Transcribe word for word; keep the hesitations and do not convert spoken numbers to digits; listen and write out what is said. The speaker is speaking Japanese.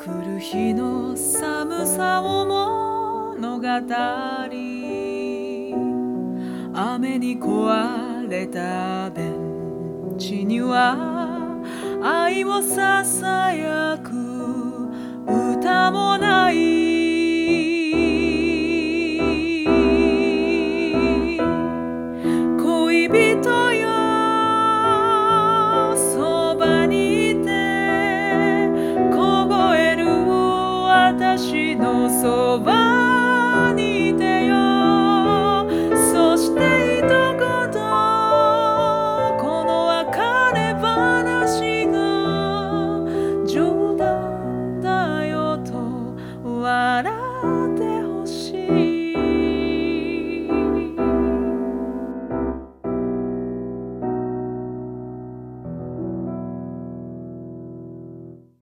来る日の寒さを物語、雨に壊れたベンチには愛をささやく歌もない。恋人よそばにいて凍える私のそば